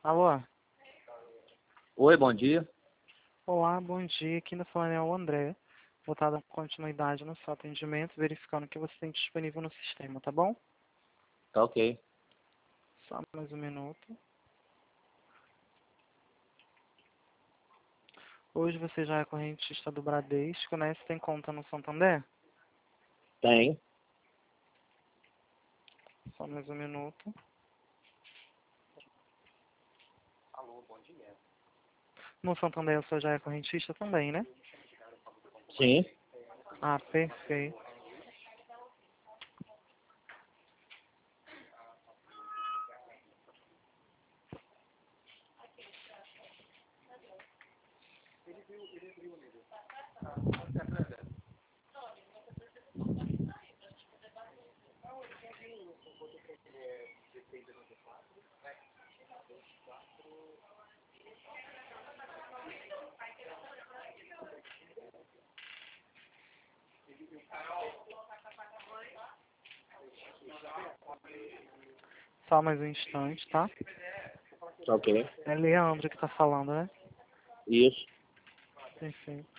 Alô? Oi, bom dia. Olá, bom dia. Aqui na falando é o André. Vou estar dando continuidade no seu atendimento, verificando o que você tem disponível no sistema, tá bom? Tá ok. Só mais um minuto. Hoje você já é correntista do Bradesco, né? Você tem conta no Santander? Tem. Só mais um minuto. No Santander você já é correntista também, né? Sim. Ah, perfeito. Só mais um instante, tá? Tá ok. É Leandro que tá falando, né? Isso. Perfeito.